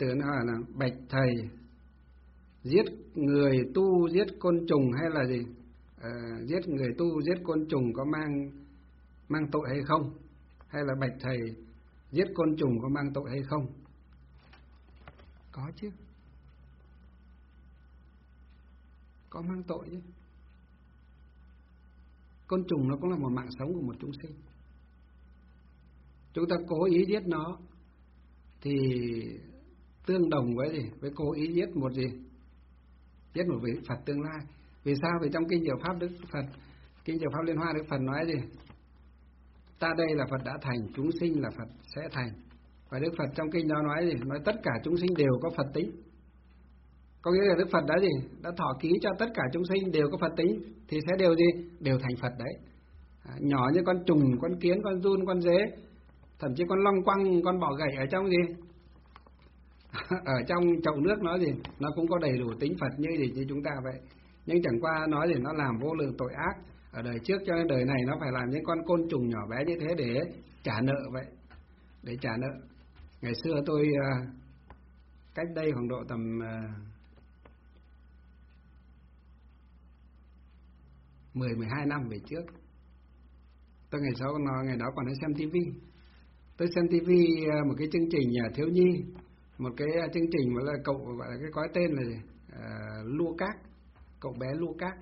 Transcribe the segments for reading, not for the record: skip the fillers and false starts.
tử nó hỏi là bạch thầy, giết người tu giết côn trùng hay là gì? Giết người tu giết côn trùng có mang tội hay không? Hay là bạch thầy, giết côn trùng có mang tội hay không? Có chứ, có mang tội chứ. Côn trùng nó cũng là một mạng sống của một chúng sinh. Chúng ta cố ý giết nó thì tương đồng với gì? Với cố ý giết một gì? Giết một vị Phật tương lai. Vì sao? Vì trong kinh Diệu Pháp Đức Phật, kinh Diệu Pháp Liên Hoa Đức Phật nói gì? Ta đây là Phật đã thành, chúng sinh là Phật sẽ thành. Và Đức Phật trong kinh đó nói gì? Nói tất cả chúng sinh đều có Phật tính. Có nghĩa là Đức Phật đã gì? Đã thọ ký cho tất cả chúng sinh đều có Phật tính thì sẽ đều gì? Đều thành Phật đấy. Nhỏ như con trùng, con kiến, con giun, con dế, thậm chí con long quăng, con bọ gậy ở trong gì? Ở trong chậu nước nó gì? Nó cũng có đầy đủ tính Phật như chúng ta vậy. Nhưng chẳng qua nói gì? Nó làm vô lượng tội ác ở đời trước, cho nên đời này nó phải làm những con côn trùng nhỏ bé như thế để trả nợ vậy. Để trả nợ. Ngày xưa tôi cách đây khoảng độ tầm 10-12 năm về trước, tôi ngày đó còn hay xem TV. Tôi xem TV một cái chương trình thiếu nhi, một cái chương trình mà là cậu gọi là cái có tên là Lua Cát, cậu bé Lua Cát.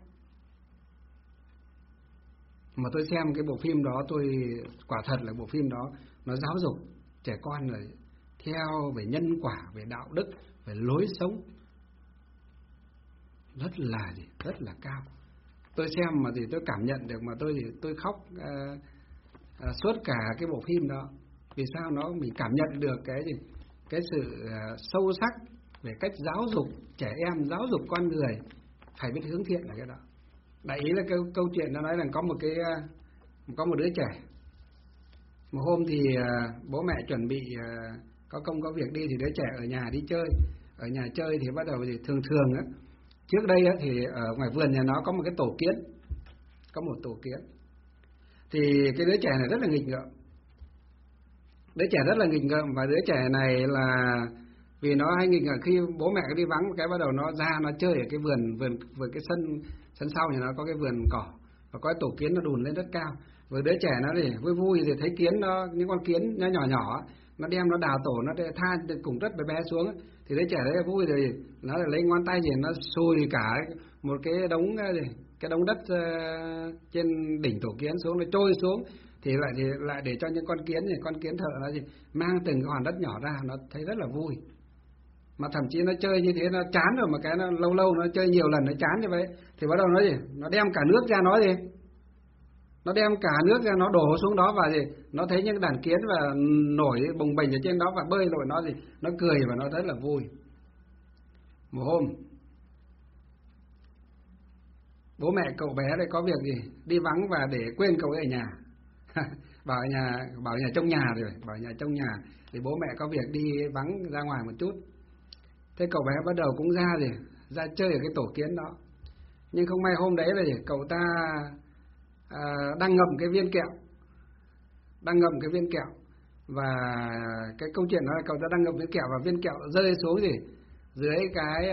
Mà tôi xem cái bộ phim đó, tôi quả thật là bộ phim đó nó giáo dục trẻ con là theo về nhân quả, về đạo đức, về lối sống rất là cao. Tôi xem mà thì tôi cảm nhận được, mà tôi khóc suốt cả cái bộ phim đó. Vì sao? Mình cảm nhận được cái sự sâu sắc về cách giáo dục trẻ em, giáo dục con người phải biết hướng thiện là cái đó. Đại ý là câu chuyện nó nói là có một đứa trẻ. Một hôm thì bố mẹ chuẩn bị có công có việc đi, thì đứa trẻ ở nhà đi chơi. Ở nhà chơi thì bắt đầu thì thường á, trước đây á, thì ở ngoài vườn nhà nó có một cái tổ kiến, có một tổ kiến. Thì cái đứa trẻ này rất là nghịch ngợm. Đứa trẻ rất là nghịch ngợm, và đứa trẻ này là vì nó hay nghịch ngợm, khi bố mẹ đi vắng cái bắt đầu nó ra nó chơi ở cái vườn cái sân sau nhà nó có cái vườn cỏ, và có cái tổ kiến nó đùn lên rất cao. Và đứa trẻ nó thì vui thì thấy kiến nó, những con kiến nó nhỏ nó đem nó đào tổ, nó tha cùng rất bé xuống, thì đứa trẻ đấy vui rồi nó lấy ngón tay gì nó xùi cả một cái đống đất trên đỉnh tổ kiến xuống, nó trôi xuống, thì lại để cho những con kiến thợ nó mang từng cái hòn đất nhỏ ra, nó thấy rất là vui. Mà thậm chí nó chơi như thế nó chán rồi, mà cái nó lâu nó chơi nhiều lần nó chán như vậy, thì bắt đầu nó đem cả nước ra, nó đem cả nước ra nó đổ xuống đó, và nó thấy những đàn kiến và nổi bồng bềnh ở trên đó và bơi lội, nó cười và nó rất là vui. Một hôm bố mẹ cậu bé đây có việc gì đi vắng và để quên cậu ấy ở nhà. bảo nhà trong nhà thì bố mẹ có việc đi vắng ra ngoài một chút. Thế cậu bé bắt đầu cũng ra chơi ở cái tổ kiến đó. Nhưng không may hôm đấy là cậu ta đang ngậm cái viên kẹo, và cái câu chuyện đó là cậu ta đang ngậm viên kẹo, và viên kẹo rơi xuống dưới cái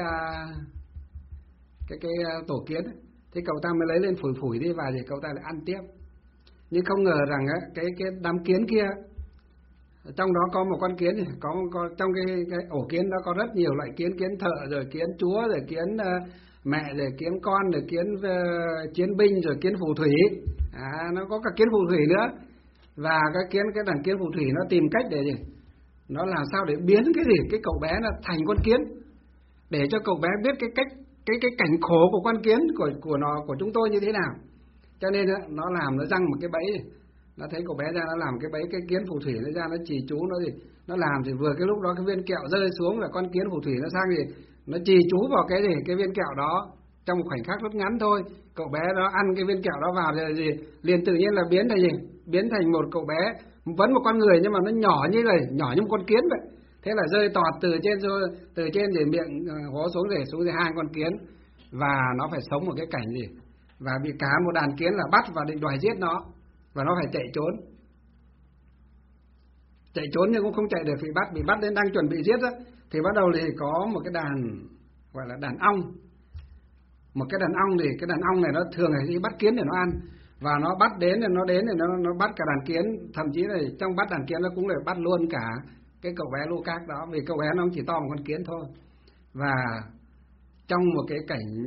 tổ kiến. Thế cậu ta mới lấy lên phủi đi, và cậu ta lại ăn tiếp. Nhưng không ngờ rằng cái đám kiến kia, trong đó có một con kiến, có trong cái ổ kiến đó có rất nhiều loại kiến thợ, rồi kiến chúa, rồi kiến mẹ, rồi kiến con, rồi kiến chiến binh, rồi kiến phù thủy. Nó có cả kiến phù thủy nữa. Và cái đàn kiến phù thủy nó tìm cách để nó làm sao để biến cái cậu bé nó thành con kiến, để cho cậu bé biết cái cảnh khổ của con kiến của chúng tôi như thế nào. Cho nên nó răng một cái bẫy. Nó thấy cậu bé ra, nó làm cái bẫy, cái kiến phù thủy nó ra, nó chì chú nó làm, thì vừa cái lúc đó cái viên kẹo rơi xuống là con kiến phù thủy nó sang nó chì chú vào cái viên kẹo đó trong một khoảnh khắc rất ngắn thôi. Cậu bé đó ăn cái viên kẹo đó vào thì liền tự nhiên là biến thành một cậu bé vẫn một con người, nhưng mà nó nhỏ như một con kiến vậy. Thế là rơi tọt từ trên miệng hố xuống hai con kiến, và nó phải sống một cái cảnh và bị cả một đàn kiến là bắt và định đòi giết nó, và nó phải chạy trốn. chạy trốn nhưng cũng không chạy được, bị bắt đến đang chuẩn bị giết á, thì bắt đầu thì có một cái đàn gọi là đàn ong. Một cái đàn ong thì cái đàn ong này nó thường là đi bắt kiến để nó ăn, và nó bắt đến thì nó bắt cả đàn kiến, thậm chí là trong bắt đàn kiến nó cũng lại bắt luôn cả cái cậu bé Lucas đó, vì cậu bé nó chỉ to một con kiến thôi. Và trong một cái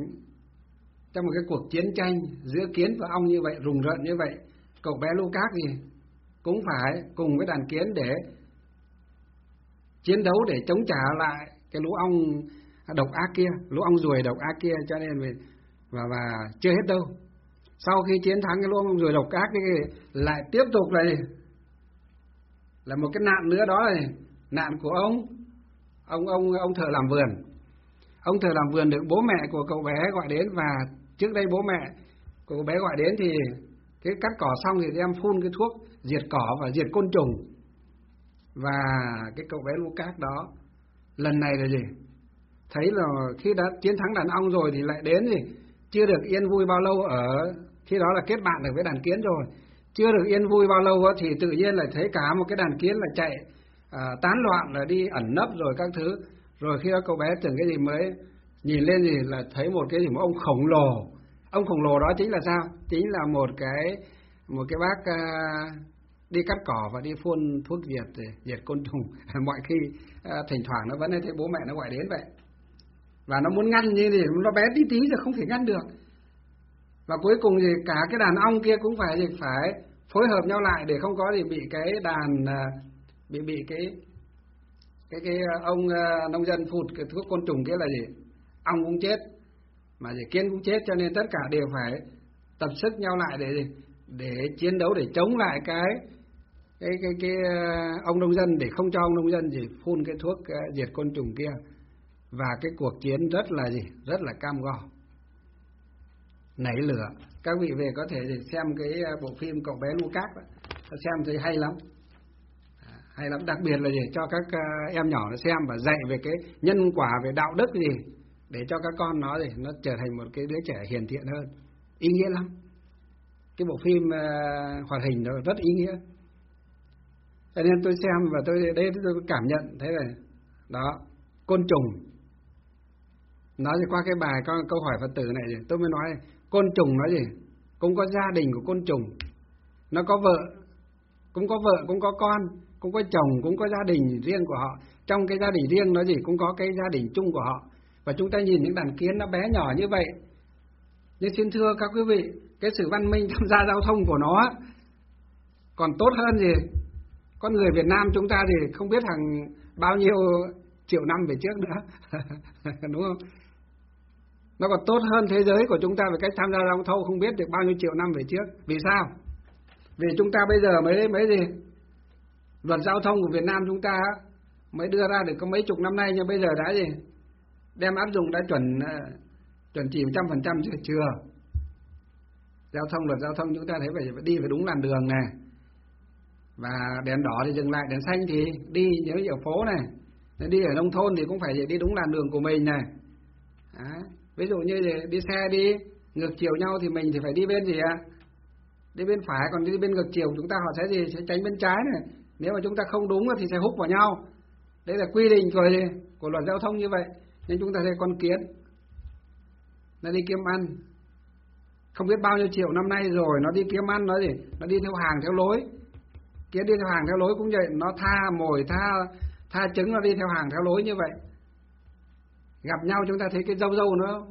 cuộc chiến tranh giữa kiến và ong như vậy, rùng rợn như vậy, cậu bé Lucas thì cũng phải cùng với đàn kiến để chiến đấu để chống trả lại cái lũ ong độc ác kia, lũ ong ruồi độc ác kia. Cho nên và chưa hết đâu. Sau khi chiến thắng cái lũ ong ruồi độc ác kia, lại tiếp tục là một cái nạn nữa, đó là nạn của ông thợ làm vườn. Ông thợ làm vườn được bố mẹ của cậu bé gọi đến, và trước đây bố mẹ của cậu bé gọi đến thì cái cắt cỏ xong thì đem phun cái thuốc diệt cỏ và diệt côn trùng. Và cái cậu bé Lucas đó lần này là gì? Thấy là khi đã chiến thắng đàn ong rồi thì lại đến gì? Chưa được yên vui bao lâu, ở khi đó là kết bạn được với đàn kiến rồi. Chưa được yên vui bao lâu thì tự nhiên lại thấy cả một cái đàn kiến là chạy tán loạn, là đi ẩn nấp rồi các thứ. Rồi khi đó cậu bé tưởng cái gì mới nhìn lên thì là thấy một cái gì, một ông khổng lồ. Ông khổng lồ đó chính là sao? Chính là một cái bác đi cắt cỏ và đi phun thuốc diệt côn trùng. Mọi khi thỉnh thoảng nó vẫn thấy bố mẹ nó gọi đến vậy. Và nó muốn ngăn như thì nó bé tí tí rồi không thể ngăn được. Và cuối cùng thì cả cái đàn ong kia cũng phải phối hợp nhau lại để không có gì bị cái đàn bị cái ông nông dân phụt cái thuốc côn trùng kia là gì? Ong cũng chết mà kiến cũng chết, cho nên tất cả đều phải tập sức nhau lại để chiến đấu, để chống lại cái ông nông dân, để không cho ông nông dân phun cái thuốc diệt côn trùng kia. Và cái cuộc chiến rất là cam go, nảy lửa. Các vị về có thể xem cái bộ phim cậu bé Lucas đó, xem thấy hay lắm, đặc biệt là cho các em nhỏ nó xem và dạy về cái nhân quả, về đạo đức để cho các con nó trở thành một cái đứa trẻ hiền thiện hơn. Ý nghĩa lắm. Cái bộ phim hoạt hình nó rất ý nghĩa. Cho nên tôi xem và tôi cảm nhận thế này đó, côn trùng. Nói qua cái bài câu hỏi Phật tử này tôi mới nói côn trùng nó cũng có gia đình của côn trùng. Nó có vợ, cũng có con, cũng có chồng, cũng có gia đình riêng của họ. Trong cái gia đình riêng nó cũng có cái gia đình chung của họ. Và chúng ta nhìn những đàn kiến nó bé nhỏ như vậy, nhưng xin thưa các quý vị, cái sự văn minh tham gia giao thông của nó còn tốt hơn con người Việt Nam chúng ta không biết hàng bao nhiêu triệu năm về trước nữa. Đúng không? Nó còn tốt hơn thế giới của chúng ta về cách tham gia giao thông không biết được bao nhiêu triệu năm về trước. Vì sao? Vì chúng ta bây giờ mới luật giao thông của Việt Nam chúng ta mới đưa ra được có mấy chục năm nay, nhưng bây giờ đã đem áp dụng đã chuẩn chỉ 100% chưa? Luật giao thông chúng ta thấy phải đi phải đúng làn đường này, và đèn đỏ thì dừng lại, đèn xanh thì đi. Nếu ở phố này, đi ở nông thôn thì cũng phải đi đúng làn đường của mình này. Đấy. Ví dụ như đi xe đi ngược chiều nhau thì mình thì phải đi bên đi bên phải, còn đi bên ngược chiều chúng ta họ sẽ tránh bên trái này. Nếu mà chúng ta không đúng thì sẽ húc vào nhau. Đấy là quy định của luật giao thông như vậy. Nhưng chúng ta thấy con kiến nó đi kiếm ăn không biết bao nhiêu triệu năm nay rồi, nó đi kiếm ăn, nó đi theo hàng theo lối. Kiến đi theo hàng theo lối cũng vậy, nó tha mồi tha trứng, nó đi theo hàng theo lối như vậy. Gặp nhau chúng ta thấy cái râu nó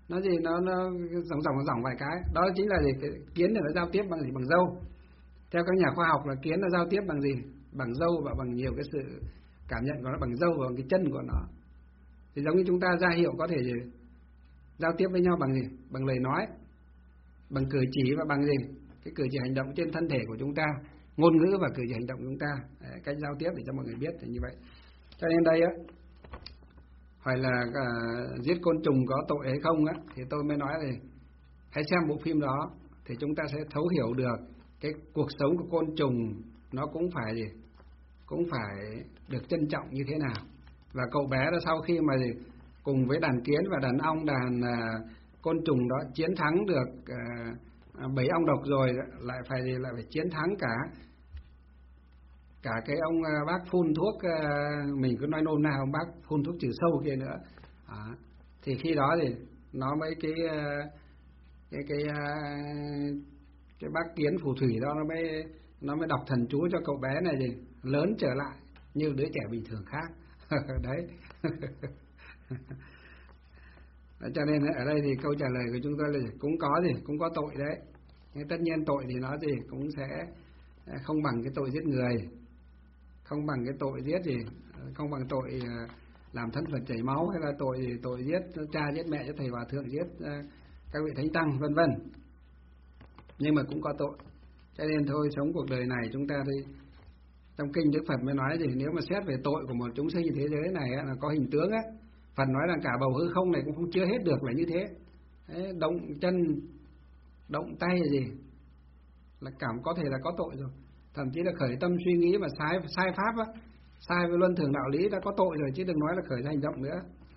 rỏng vài cái, đó chính là cái kiến này nó giao tiếp bằng bằng râu. Theo các nhà khoa học là kiến nó giao tiếp bằng bằng râu và bằng nhiều cái sự cảm nhận của nó, bằng râu và bằng cái chân của nó. Thì giống như chúng ta ra hiệu có thể giao tiếp với nhau bằng bằng lời nói, bằng cử chỉ và bằng cái cử chỉ hành động trên thân thể của chúng ta, ngôn ngữ và cử chỉ hành động của chúng ta, cách giao tiếp để cho mọi người biết thì như vậy. Cho nên đây hỏi là giết côn trùng có tội hay không thì tôi mới nói hãy xem bộ phim đó thì chúng ta sẽ thấu hiểu được cái cuộc sống của côn trùng nó cũng phải được trân trọng như thế nào. Và cậu bé đó sau khi mà cùng với đàn kiến và đàn ong, đàn côn trùng đó chiến thắng được 7 ong độc rồi, lại phải chiến thắng cả cả cái ông bác phun thuốc, mình cứ nói nôm na ông bác phun thuốc trừ sâu kia nữa. Thì khi đó thì nó mấy cái bác Kiến phù thủy đó nó mới đọc thần chú cho cậu bé này thì lớn trở lại như đứa trẻ bình thường khác. Đấy. Cho nên ở đây thì câu trả lời của chúng tôi là cũng có tội đấy. Nhưng tất nhiên tội thì nó thì cũng sẽ không bằng cái tội giết người, không bằng cái tội giết gì, không bằng tội làm thân Phật chảy máu, hay là tội giết cha giết mẹ giết thầy hòa thượng giết các vị thánh tăng vân vân. Nhưng mà cũng có tội. Cho nên thôi, sống cuộc đời này chúng ta thì trong kinh Đức Phật mới nói gì, nếu mà xét về tội của một chúng sinh thế giới này là có hình tướng á. Phật nói là cả bầu hư không này cũng không chứa hết được là như thế. Đấy, động chân, động tay là gì là có thể là có tội rồi. Thậm chí là khởi tâm suy nghĩ mà sai pháp á, sai với luân thường đạo lý đã có tội rồi, chứ đừng nói là khởi ra hành động nữa.